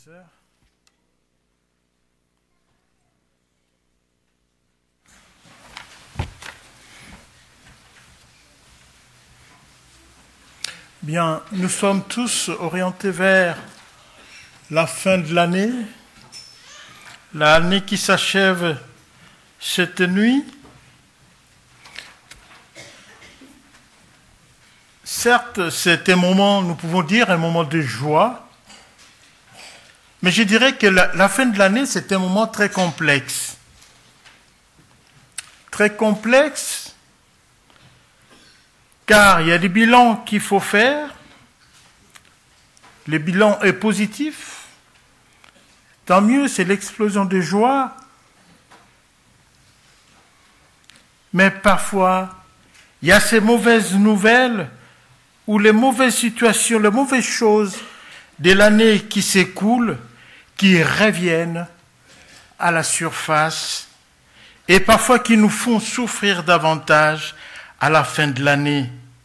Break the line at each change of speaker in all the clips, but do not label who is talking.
Bien, nous sommes tous orientés vers la fin de l'année qui s'achève cette nuit. Certes, c'est un moment, nous pouvons dire, un moment de joie, mais je dirais que la fin de l'année, c'est un moment très complexe. Très complexe, car il y a des bilans qu'il faut faire. Le bilan est positif. Tant mieux, c'est l'explosion de joie. Mais parfois, il y a ces mauvaises nouvelles ou les mauvaises situations, les mauvaises choses de l'année qui s'écoule, qui reviennent à la surface et parfois qui nous font souffrir davantage à la fin de l'année.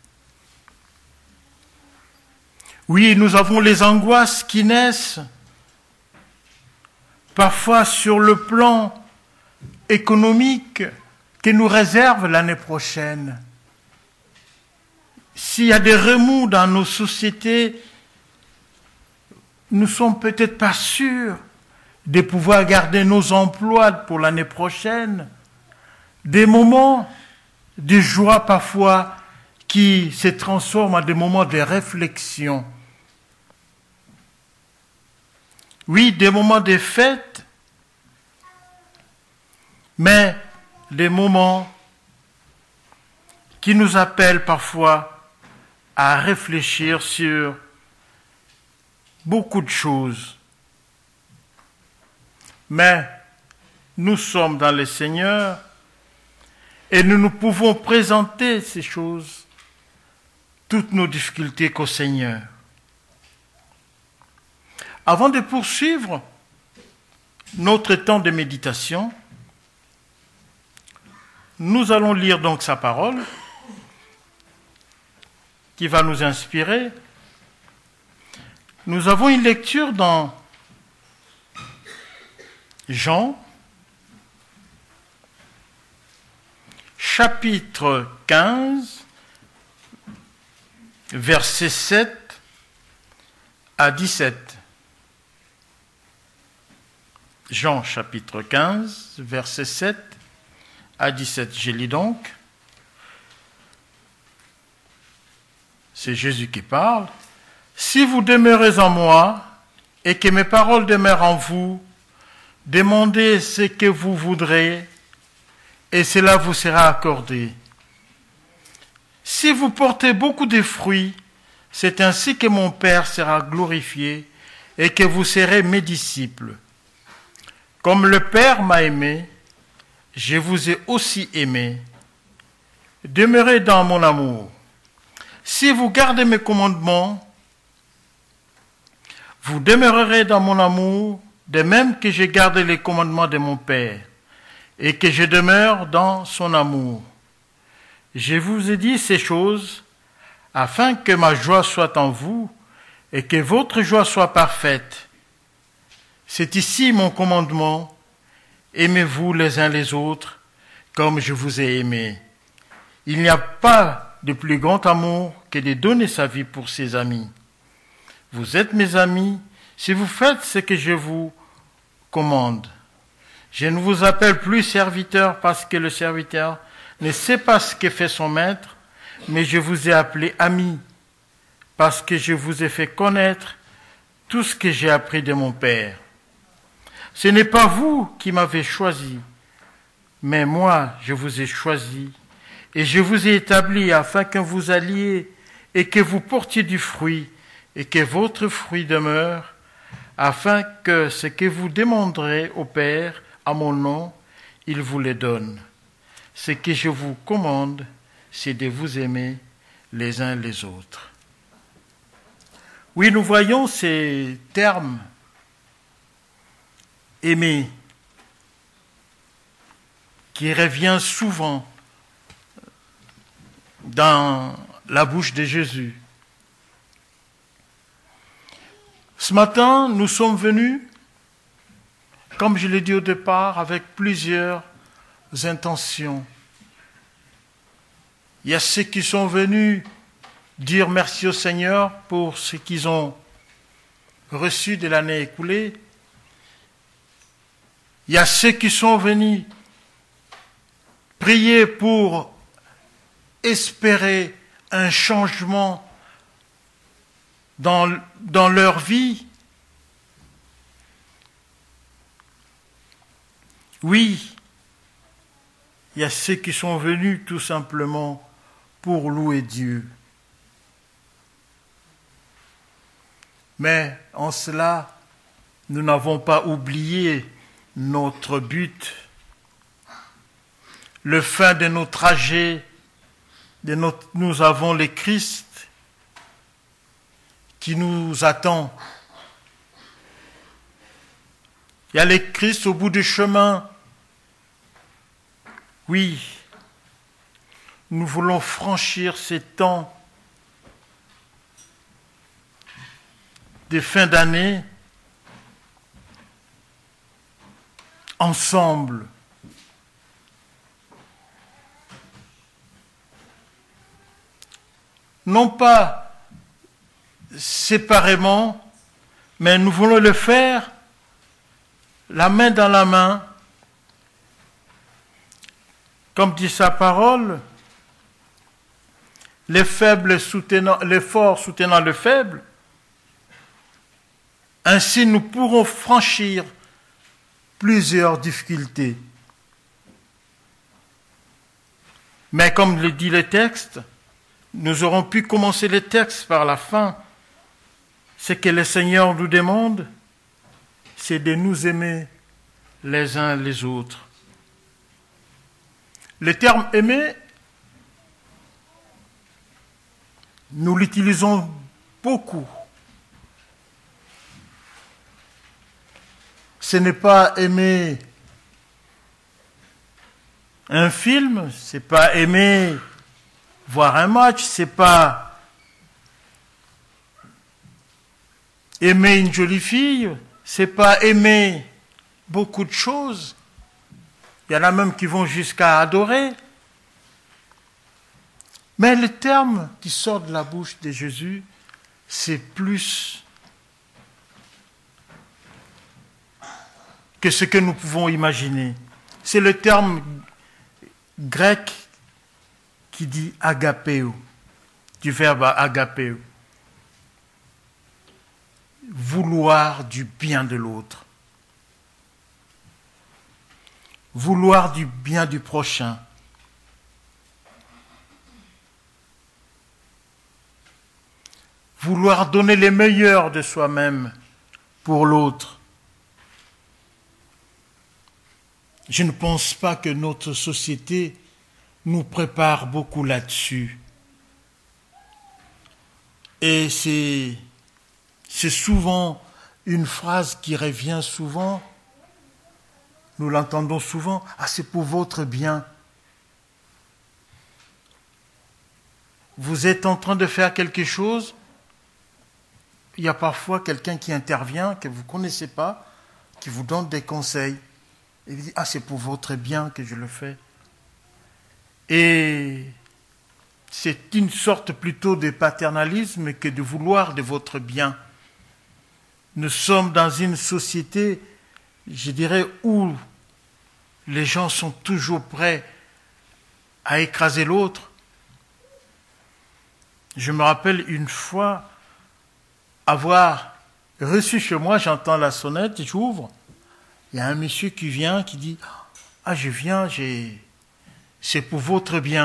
Oui, nous avons les angoisses qui naissent, parfois sur le plan économique que nous réserve l'année prochaine. S'il y a des remous dans nos sociétés, nous ne sommes peut-être pas sûrs de pouvoir garder nos emplois pour l'année prochaine. Des moments de joie parfois qui se transforment en des moments de réflexion. Oui, des moments de fête, mais des moments qui nous appellent parfois à réfléchir sur beaucoup de choses. Mais nous sommes dans le Seigneur et nous pouvons présenter ces choses, toutes nos difficultés qu'au Seigneur. Avant de poursuivre notre temps de méditation, nous allons lire donc sa parole qui va nous inspirer. Nous avons une lecture dans Jean, chapitre 15, versets 7 à 17. Jean, chapitre 15, versets 7 à 17. Je lis donc. C'est Jésus qui parle. « Si vous demeurez en moi et que mes paroles demeurent en vous, demandez ce que vous voudrez et cela vous sera accordé. Si vous portez beaucoup de fruits, c'est ainsi que mon Père sera glorifié et que vous serez mes disciples. Comme le Père m'a aimé, je vous ai aussi aimé. Demeurez dans mon amour. Si vous gardez mes commandements, vous demeurerez dans mon amour, de même que j'ai gardé les commandements de mon Père, et que je demeure dans son amour. Je vous ai dit ces choses, afin que ma joie soit en vous, et que votre joie soit parfaite. C'est ici mon commandement, aimez-vous les uns les autres, comme je vous ai aimés. Il n'y a pas de plus grand amour que de donner sa vie pour ses amis. Vous êtes mes amis si vous faites ce que je vous commande. Je ne vous appelle plus serviteur parce que le serviteur ne sait pas ce que fait son maître, mais je vous ai appelé amis parce que je vous ai fait connaître tout ce que j'ai appris de mon Père. Ce n'est pas vous qui m'avez choisi, mais moi je vous ai choisi et je vous ai établi afin que vous alliez et que vous portiez du fruit et que votre fruit demeure, afin que ce que vous demanderez au Père à mon nom, il vous le donne. Ce que je vous commande, c'est de vous aimer les uns les autres. Oui, nous voyons ces termes aimer qui revient souvent dans la bouche de Jésus. Ce matin, nous sommes venus, comme je l'ai dit au départ, avec plusieurs intentions. Il y a ceux qui sont venus dire merci au Seigneur pour ce qu'ils ont reçu de l'année écoulée. Il y a ceux qui sont venus prier pour espérer un changement dans leur vie. Oui, il y a ceux qui sont venus tout simplement pour louer Dieu. Mais en cela, nous n'avons pas oublié notre but, le fin de nos trajets, nous avons le Christ qui nous attend. Il y a le Christ au bout du chemin. Oui, nous voulons franchir ces temps de fin d'année ensemble. Non pas séparément, mais nous voulons le faire la main dans la main. Comme dit sa parole, les forts soutenant le faible, ainsi nous pourrons franchir plusieurs difficultés. Mais comme le dit le texte, nous aurons pu commencer le texte par la fin. Ce que le Seigneur nous demande, c'est de nous aimer les uns les autres. Le terme « aimer », nous l'utilisons beaucoup. Ce n'est pas aimer un film, ce n'est pas aimer voir un match, ce n'est pas aimer une jolie fille, ce n'est pas aimer beaucoup de choses. Il y en a même qui vont jusqu'à adorer. Mais le terme qui sort de la bouche de Jésus, c'est plus que ce que nous pouvons imaginer. C'est le terme grec qui dit agapéo, du verbe agapéo. Vouloir du bien de l'autre. Vouloir du bien du prochain. Vouloir donner le meilleur de soi-même pour l'autre. Je ne pense pas que notre société nous prépare beaucoup là-dessus. Et c'est souvent une phrase qui revient souvent. Nous l'entendons souvent. Ah, c'est pour votre bien. Vous êtes en train de faire quelque chose. Il y a parfois quelqu'un qui intervient, que vous ne connaissez pas, qui vous donne des conseils. Et vous dit, ah, c'est pour votre bien que je le fais. Et c'est une sorte plutôt de paternalisme que de vouloir de votre bien. Nous sommes dans une société, je dirais, où les gens sont toujours prêts à écraser l'autre. Je me rappelle une fois avoir reçu chez moi, j'entends la sonnette, j'ouvre, il y a un monsieur qui vient, qui dit « Ah, je viens, c'est pour votre bien. »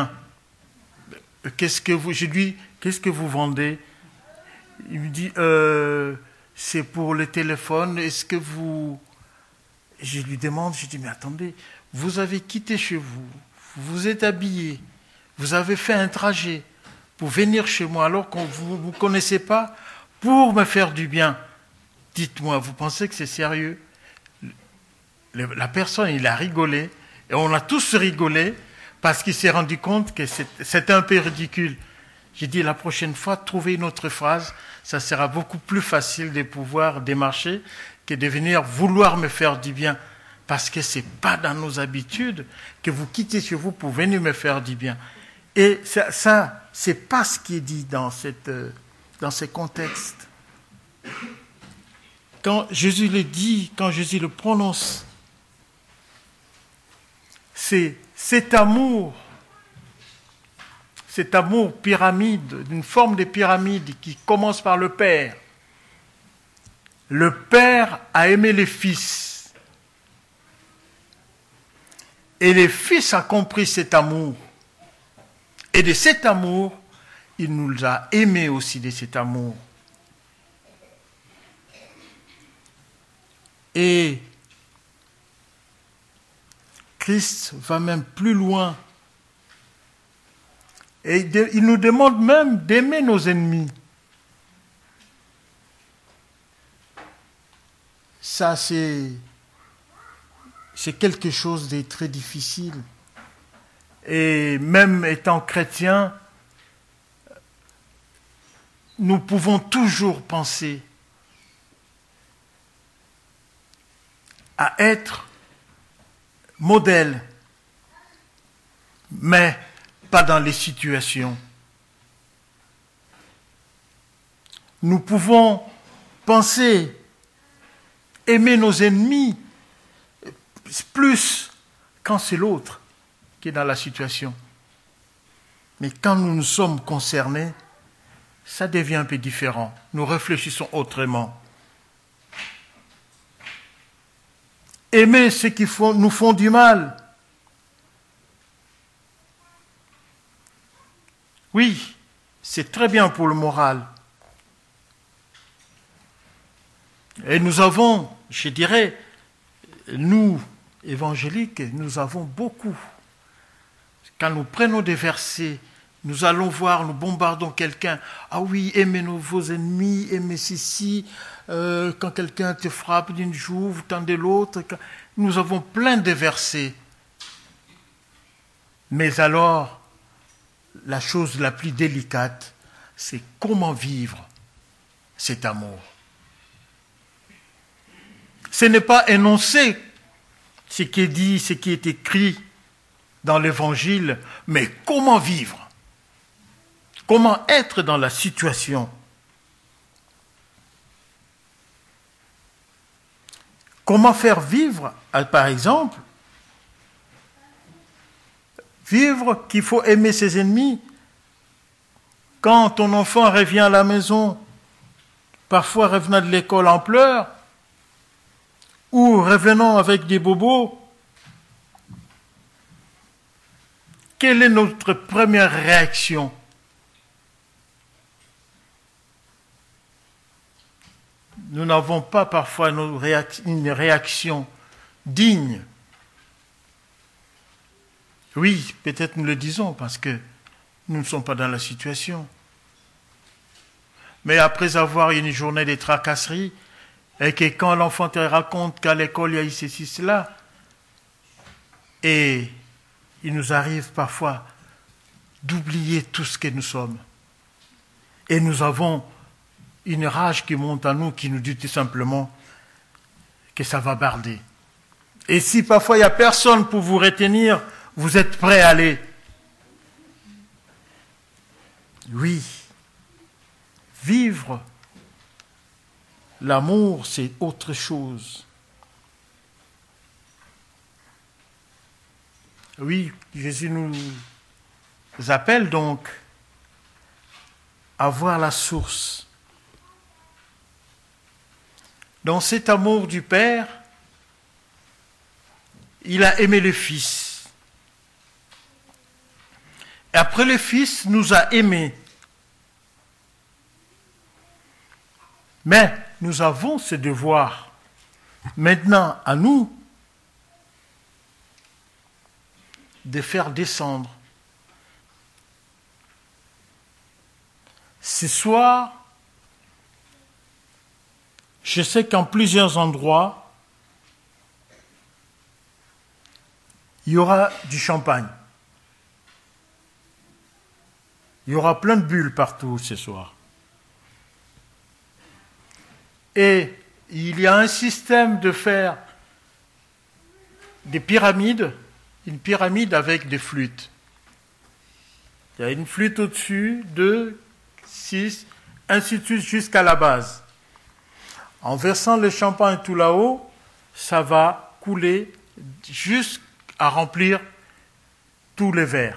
Je lui dis « Qu'est-ce que vous vendez ?» Il me dit « C'est pour le téléphone, est-ce que vous... » Je lui demande, je dis « Mais attendez, vous avez quitté chez vous, vous vous êtes habillé, vous avez fait un trajet pour venir chez moi alors que vous ne me connaissez pas, pour me faire du bien. Dites-moi, vous pensez que c'est sérieux ? » La personne, il a rigolé, et on a tous rigolé, parce qu'il s'est rendu compte que c'était un peu ridicule. J'ai dit la prochaine fois, trouver une autre phrase, ça sera beaucoup plus facile de pouvoir démarcher que de venir vouloir me faire du bien. Parce que ce n'est pas dans nos habitudes que vous quittez chez vous pour venir me faire du bien. Et ça c'est pas ce qui est dit dans ces contextes. Quand Jésus le dit, quand Jésus le prononce, c'est cet amour pyramide, une forme de pyramide qui commence par le Père. Le Père a aimé le Fils. Et le Fils a compris cet amour. Et de cet amour, il nous a aimés aussi de cet amour. Et Christ va même plus loin. Et il nous demande même d'aimer nos ennemis. Ça, c'est quelque chose de très difficile. Et même étant chrétien, nous pouvons toujours penser à être modèle, mais pas dans les situations. Nous pouvons penser, aimer nos ennemis, plus quand c'est l'autre qui est dans la situation. Mais quand nous sommes concernés, ça devient un peu différent. Nous réfléchissons autrement. Aimer ceux qui nous font du mal. Oui, c'est très bien pour le moral. Et nous avons, je dirais, nous, évangéliques, nous avons beaucoup. Quand nous prenons des versets, nous allons voir, nous bombardons quelqu'un. Ah oui, aimez vos ennemis, aimez ceci. Quand quelqu'un te frappe d'une joue, vous tendez l'autre. Nous avons plein de versets. Mais alors, la chose la plus délicate, c'est comment vivre cet amour. Ce n'est pas énoncer ce qui est dit, ce qui est écrit dans l'Évangile, mais comment vivre, comment être dans la situation. Comment faire vivre, par exemple, vivre qu'il faut aimer ses ennemis. Quand ton enfant revient à la maison, parfois revenant de l'école en pleurs, ou revenant avec des bobos, quelle est notre première réaction? Nous n'avons pas parfois une réaction digne. Oui, peut-être nous le disons parce que nous ne sommes pas dans la situation. Mais après avoir une journée de tracasseries, et que quand l'enfant te raconte qu'à l'école il y a eu ceci, cela, et il nous arrive parfois d'oublier tout ce que nous sommes. Et nous avons une rage qui monte en nous, qui nous dit tout simplement que ça va barder. Et si parfois il n'y a personne pour vous retenir, vous êtes prêt à aller. Oui, vivre l'amour, c'est autre chose. Oui, Jésus nous appelle donc à voir la source. Dans cet amour du Père, il a aimé le Fils. Et après le Fils nous a aimés. Mais nous avons ce devoir, maintenant à nous, de faire descendre. Ce soir, je sais qu'en plusieurs endroits, il y aura du champagne. Il Il y aura plein de bulles partout ce soir. Et il y a un système de faire des pyramides, une pyramide avec des flûtes. Il y a une flûte au-dessus, 2, 6, ainsi de suite jusqu'à la base. En versant le champagne tout là-haut, ça va couler jusqu'à remplir tous les verres.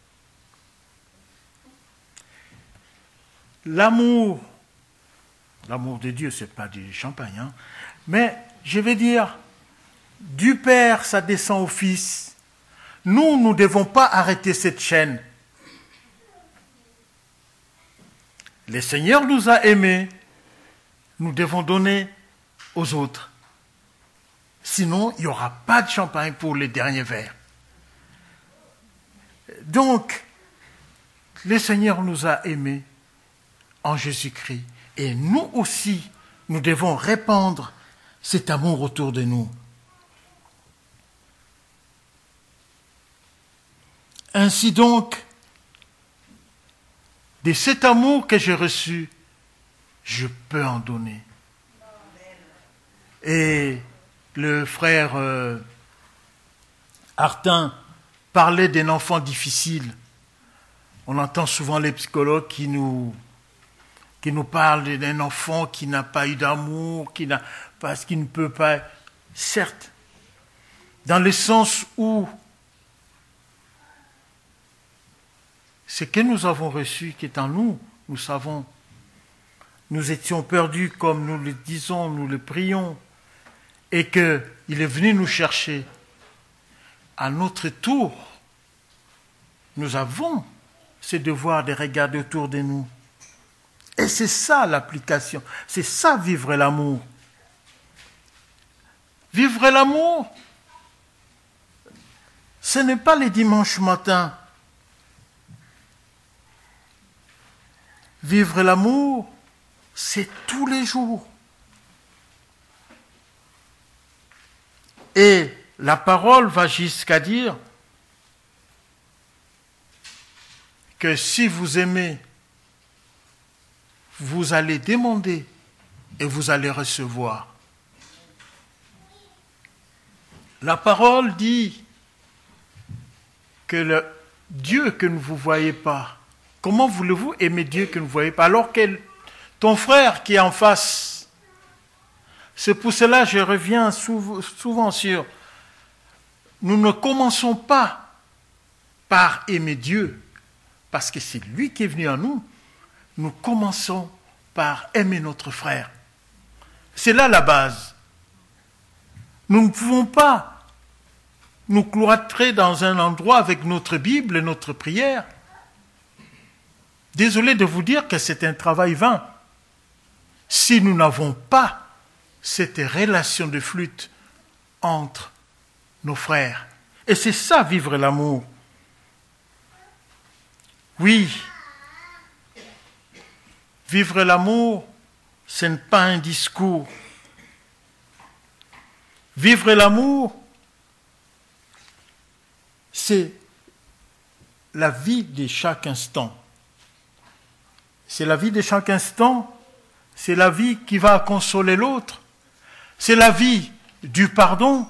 L'amour de Dieu, ce n'est pas du champagne, hein, mais je vais dire, du Père, ça descend au Fils. Nous ne devons pas arrêter cette chaîne. Le Seigneur nous a aimés, nous devons donner aux autres. Sinon, il n'y aura pas de champagne pour les derniers verres. Donc, le Seigneur nous a aimés en Jésus-Christ. Et nous aussi, nous devons répandre cet amour autour de nous. Ainsi donc, de cet amour que j'ai reçu, je peux en donner. Et le frère Artin parlait d'un enfant difficile. On entend souvent les psychologues qui nous parlent d'un enfant qui n'a pas eu d'amour, parce qu'il ne peut pas... Certes, dans le sens où ce que nous avons reçu qui est en nous, nous savons, nous étions perdus comme nous le disons, nous le prions, et qu'il est venu nous chercher. À notre tour, nous avons ce devoir de regarder autour de nous. Et c'est ça l'application, c'est ça vivre l'amour. Vivre l'amour, ce n'est pas les dimanches matins. Vivre l'amour, c'est tous les jours. Et la parole va jusqu'à dire que si vous aimez, vous allez demander et vous allez recevoir. La parole dit que le Dieu que vous ne voyez pas, comment voulez-vous aimer Dieu que vous ne voyez pas alors que ton frère qui est en face? C'est pour cela que je reviens souvent sur, nous ne commençons pas par aimer Dieu, parce que c'est lui qui est venu à nous. Nous commençons par aimer notre frère. C'est là la base. Nous ne pouvons pas nous cloîtrer dans un endroit avec notre Bible et notre prière. Désolé de vous dire que c'est un travail vain. Si nous n'avons pas cette relation de flûte entre nos frères. Et c'est ça, vivre l'amour. Oui, vivre l'amour, ce n'est pas un discours. Vivre l'amour, c'est la vie de chaque instant. C'est la vie de chaque instant, c'est la vie qui va consoler l'autre, c'est la vie du pardon.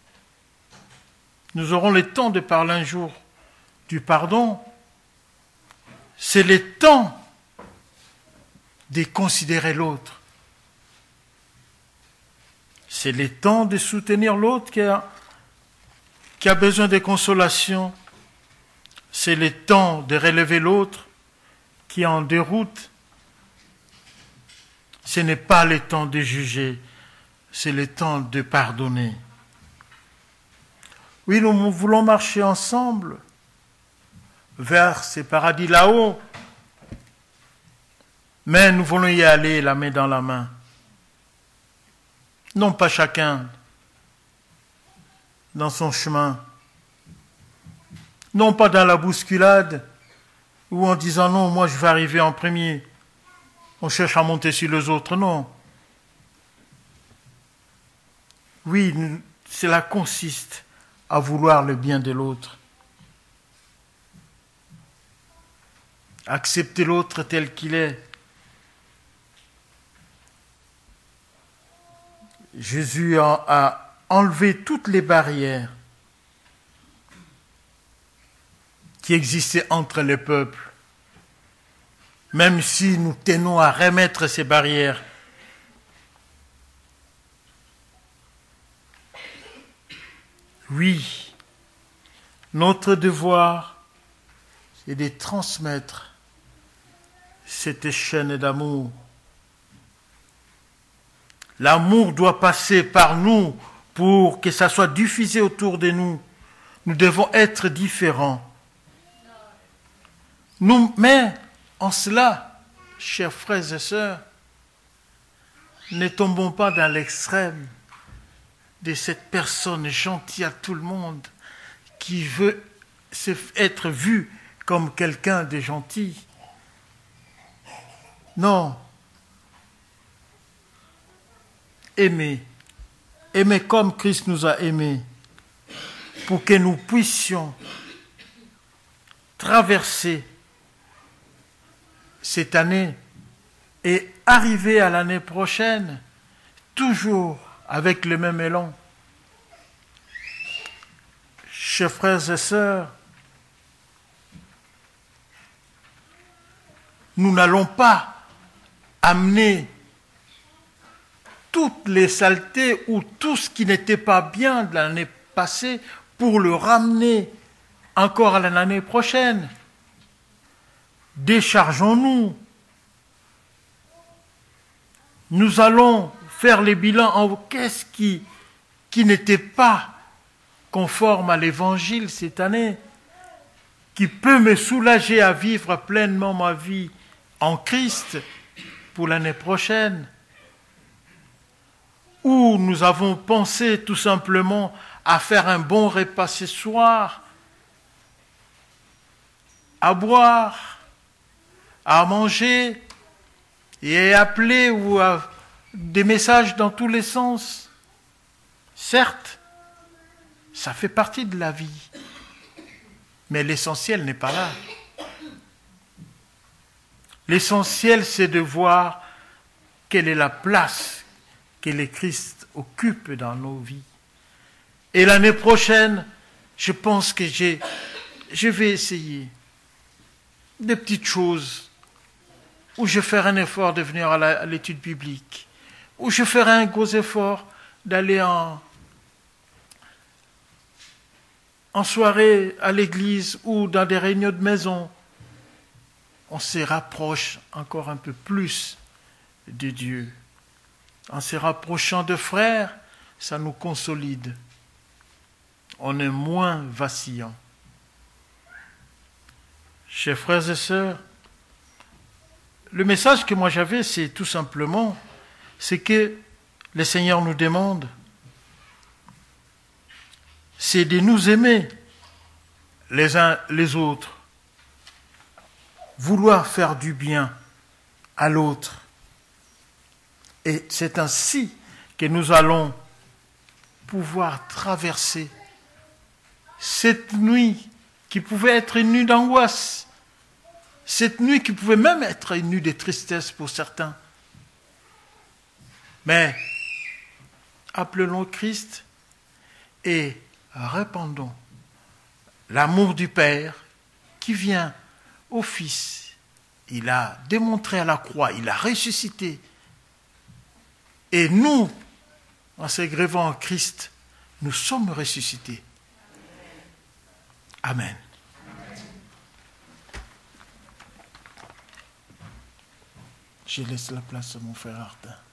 Nous aurons le temps de parler un jour du pardon. C'est le temps de considérer l'autre. C'est le temps de soutenir l'autre qui a besoin de consolation. C'est le temps de relever l'autre qui est en déroute. Ce n'est pas le temps de juger, c'est le temps de pardonner. Oui, nous voulons marcher ensemble vers ces paradis là-haut, mais nous voulons y aller la main dans la main. Non pas chacun dans son chemin, non pas dans la bousculade, ou en disant non, moi je vais arriver en premier, on cherche à monter sur les autres, non. Oui, cela consiste à vouloir le bien de l'autre, accepter l'autre tel qu'il est. Jésus a enlevé toutes les barrières qui existaient entre les peuples, même si nous tenons à remettre ces barrières. Oui, notre devoir, c'est de transmettre cette chaîne d'amour. L'amour doit passer par nous pour que ça soit diffusé autour de nous. Nous devons être différents. Mais en cela, chers frères et sœurs, ne tombons pas dans l'extrême de cette personne gentille à tout le monde qui veut être vue comme quelqu'un de gentil. Non. Aimer comme Christ nous a aimés, pour que nous puissions traverser cette année et arriver à l'année prochaine, toujours avec le même élan. Chers frères et sœurs, nous n'allons pas amener toutes les saletés ou tout ce qui n'était pas bien de l'année passée pour le ramener encore à l'année prochaine. Déchargeons-nous. Nous allons faire les bilans en qu'est-ce qui n'était pas conforme à l'évangile cette année, qui peut me soulager à vivre pleinement ma vie en Christ pour l'année prochaine. Ou nous avons pensé tout simplement à faire un bon repas ce soir, à boire, à manger et à appeler ou à des messages dans tous les sens. Certes, ça fait partie de la vie, mais l'essentiel n'est pas là. L'essentiel, c'est de voir quelle est la place que le Christ occupe dans nos vies. Et l'année prochaine, je pense que je vais essayer des petites choses où je ferai un effort de venir à l'étude biblique, où je ferai un gros effort d'aller en soirée à l'église ou dans des réunions de maison. On se rapproche encore un peu plus de Dieu. En se rapprochant de frères, ça nous consolide. On est moins vacillant. Chers frères et sœurs, le message que moi j'avais, c'est tout simplement, c'est que le Seigneur nous demande, c'est de nous aimer les uns les autres, vouloir faire du bien à l'autre. Et c'est ainsi que nous allons pouvoir traverser cette nuit qui pouvait être une nuit d'angoisse, cette nuit qui pouvait même être une nuit de tristesse pour certains. Mais appelons Christ et répandons l'amour du Père qui vient au Fils. Il a démontré à la croix, il a ressuscité. Et nous, en s'agrevant en Christ, nous sommes ressuscités. Amen. Je laisse la place à mon frère Artin.